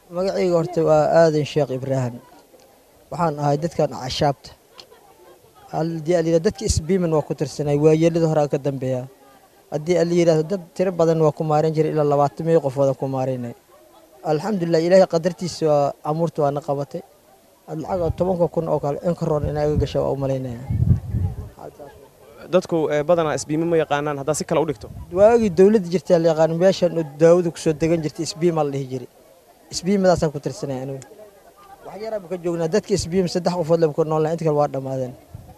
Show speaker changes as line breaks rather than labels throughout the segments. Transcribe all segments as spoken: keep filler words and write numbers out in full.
magacayga horta waa aadan sheekh ibraahim waxaan ahay dadkan cashaabta haddii aan yidhahdo dadka isbiiman waa ku tirsanay waayeelada hore ka dambeeya haddii aan yidhahdo dad tiro badan waa ku maaran jiray ilaa labaatan meel qof wada ku maarinay alxamdulilah ilaahay qadartiisa waa amuurta waana qabatay lacag tobanka kun oo kale in karoon inaga gasho waa u malaynaya
dadku badanaa isbiima ma yaqaanaan haddaa si kale u dhigto
waagii dowladda jirtaa la yaqaan meeshan daawadu kusoo degan jirtay isbiima la dhihi jiray isbiimadaasaan ku tirsanay anigu wax yaraa ka joognaa dadka isbiim saddex qofood lama ku noolaa inta kale waa dhammaadeen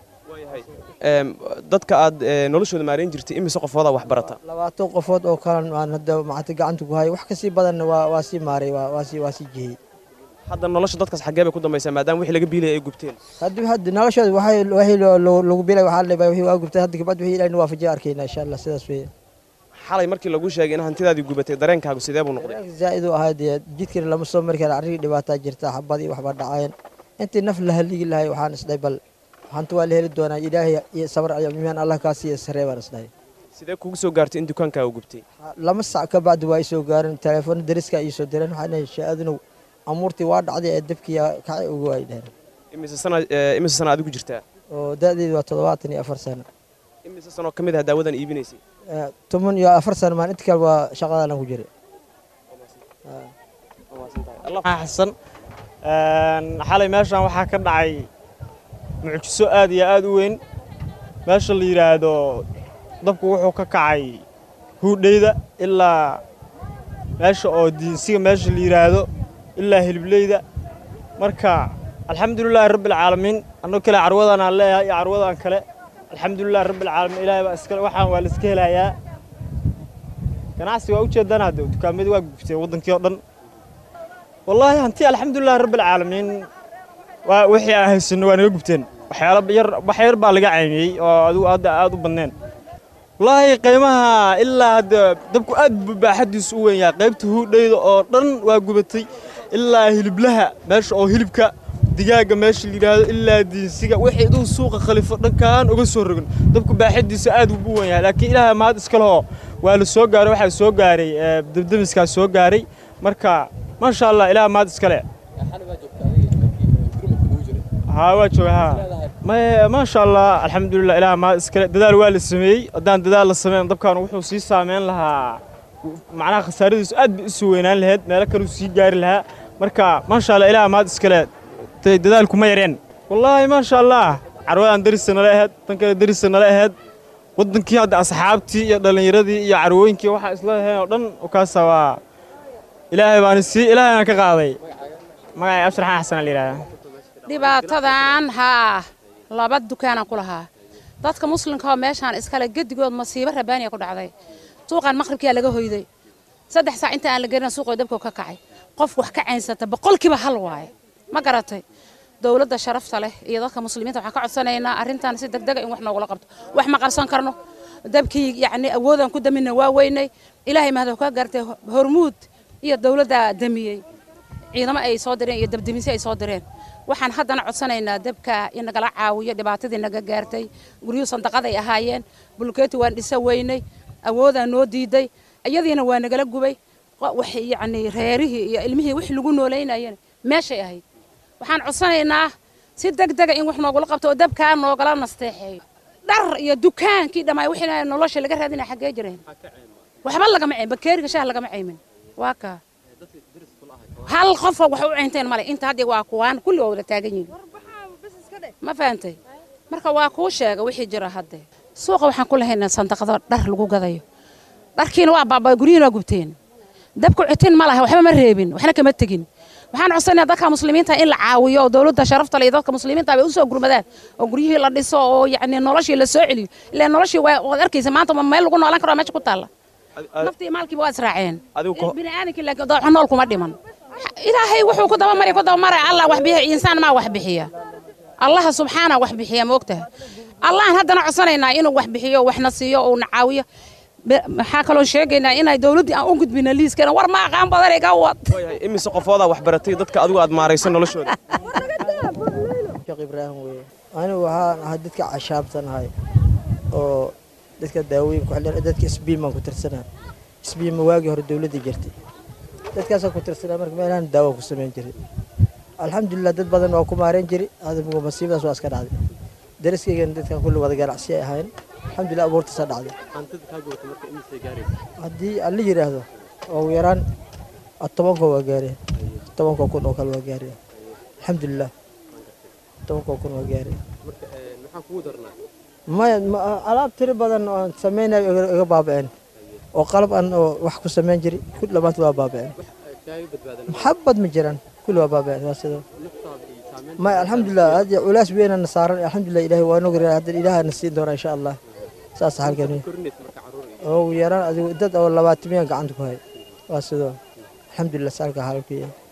dadka aad noloshooda maareyn jirtay imise qofoodaa wax barata
labaatan qofood oo kalan aan hadda macata gacanta ku hayo wax kasii badanna waa waa sii maaray waa sii waa sii jihiyey
hadda nolosha dadkaas xaggee bay ku dambaysaa maadaama wixii laga biilaya ay gubteen
hadda hadda noloshooda waxay waxay lagu biilay waxaa la leeyahay wixii waa gubtay hadda kabad wixii ilaahay waafajiya arkayna insha Allah sidaas weeye
xalay markii lagu sheegay in hantidaadii gubatay dareenkaagu sidee buu noqday
zaid u ahayd jidkii lama soo mari kara arrin dhibaato jirta xabadii waxba dhacayeen intii naf la haligi lahay waxaan isdhay bal hantu waa la heli doonaa ilaahay iyo sabr ayaa miyan Allah ka siiyo sareebaan isdhay
sidee kugu soo gaartay in dukaanka uu gubtay
lama sac ka baad way soo gaarin telefoon dariska ay soo direen waxaan shaadinu amuurtii waa dhacday ee dabkii ka ugu ay dhaheen
imise sana imise sana adigu jirtaa
oo da'deedu waa toddobaatan iyo afar sano
imise sano kamid ah daawadan iibinaysay
toban iyo afar sano maan inta kale waa shaqadan ku jiray
Allah xasan een xalay meeshan waxa ka dhacay mucjiso aad iyo aad u weyn meesha la yiraahdo dabku wuxuu ka kacay huudheyda ilaa meesha oo diinsiga meesha la yiraahdo ilaa hiliblayda marka alxamdulillaah rabbil caalamiin anoo kale carwadan aan leeyahay iyo carwadan kale alxamdulillaah rabbil caalamiin ilaahay baa iska waxaan waa la iska helayaa ganacsi waa u jeedana dukaamada waa gubtay wadankii oo dhan wallahi hanti alxamdulillaah rabbil caalamiin waa wixii aan haysan waa naga gubteen waxyaalo yar wax yar baa laga caymiyay oo adigu aad aad u badneen wallahi qiimaha ilaa hadda dabku aad baaxadiisu u weyn yahay qaybta huudheyda oo dhan waa gubatay ilaa hiliblaha meesha oo hilibka digaaga meesha la yiraahdo ilaa diinsiga wixii iduu suuqa khaliifo dhankaan uga soo rogan dabku baaxadiisu aad u weyn yahay laakiin ilaahay maad iska laho waa la soo gaaray waxa soo gaaray dabdamiska soo gaaray marka ma sha Allah ilaahay maad iska leh ها واجهها ما ما شاء الله الحمد لله إله ما إسكال ددال والد سمي دان ددال السمين طب كانوا وحوا سي سامين لها معناها خسارة أد بسوينا لهاد ما كانوا سي جار لها مركا ما شاء الله إله ما إسكال ددالكم ما يرين والله ما شاء الله عروان درسنا لهاد تنكر درسنا لهاد ودن كي هاد أصحابتي يا دلني يردي يا عروين كي واحد إسلاه ودن وكاسوا إلهي بانسي إلهي أنا كقاضي ما أبصر أحسن لله
dhibaatadan haa laba dukaan ku lahaa dadka muslimka oo meeshan iska la gadigood masiibo rabaaniya ku dhacday suuqan maqribkiya laga hoyday saddex saac inta aan la garin suuqa dabka ka kacay qof wax ka ceynsata boqolkiiba hal waay ma garatay dawladda sharafta leh iyo dadka muslimiinta waxa ka codsanaynaa arintan si degdeg ah in wax noogula qabto wax ma qarsan karno dabkii yaani awoodan ku daminay waa weynay ilaahay mahad ka gaartay hormuud iyo dawladda damiyay ciidamo ay soo direen iyo dabdimisi ay soo direen waxaan haddana codsanaynaa dabka in nagala caawiyo dhibaatadii naga gaartay guryo sandaqad ay ahaayeen bulkeeti waan dhisa weynay awooda noo diiday iyadiina waa nagala gubay wax yaani reerihii iyo ilmihii wix lagu nooleynayeen meeshay ahayd waxaan codsanaynaa si degdeg in wax noogula qabto oo dabka noogala nasteexeeyo dhar iyo dukaankii dhamay wixii nolosha laga raadinay xagee jireen waxba laga ma ceyn bakeeriga shaah laga ma ceymin waa ka hal qof wax u ceynteen male inta hadii waa kuwaan kulli wada taagan yihiin ma fahamtay marka waa ku sheega wixii jira hadda suuqa waxaan ku lahaynaa sandaqado dhar lagu gadayo dharkiina waa baabay guriyina waa gubteen dabku citin ma laha waxba ma reebin waxna kama tagin waxaan codsanayaa dadka muslimiinta in la caawiyo oo dawladda sharafta leh dadka muslimiinta ay u soo gurmadaan oo guriyihii la dhiso oo yaani noloshii la soo celiyo ilaa noloshii waa arkaysa maanta ma meel lagu noolaan karo meesha ku taala naftii maalkii waa israaceen bini aadamkii laakiin dooxo nool kuma dhiman ilaahay wuxuu ku daba maray ku daba maray Allah wax bixiyo insaan ma wax bixiya Allah subhanahu wax bixiya moogtahay Allah haddana codsanaynaa inuu wax bixiyo waxna siiyo oo nacaawiyo waxa kale oo sheegaynaa inay dawladdu aan u gudbina liiskana war ma aqaan badan iga wad
imise qofooda wax baratay dadka adigu aad maaraysan noloshooda
Sheekh Ibraahim weey anigu waxaan ahay dadka cashaabtanahay oo dadka daawooyin ku xilin dadka isbiiman ku tirsanaa isbiima waagi hore dawladda jirtay dadkaasaan ku tirsanaa marka meelahan daawo ku samayn jiray alxamdulilah dad badan waa ku maareen jiray aadamigu masiibadaas waa iska dhacday dariskaygan dadkan kulli wada ganacsi ay ahayn alxamdulilah abuurtaasaa dhacday haddii alla yidhaahdo ugu yaraan tobanka waa gaareen tobanka kun oo kale waa gaareen alxamdulilah tobanka kun waa gaareen maya alaab tiro badan oo aan samaynayo iga baaba'een oo qalab aan oo wax ku samayn jiray kulli dhammaantood waa baaba'een maxabad ma jiraan kulli waa baaba'een waa sidoo maya alxamdulilah hadda culaas weynana saaran alxamdulilah ilaahay waa inoo garaa hadda ilaahana siin doona insha allah saas halkan oo yaraan adigu dad oo labaatan miyan gacanta ku hay waa sidoo alxamdulilah saalka halkii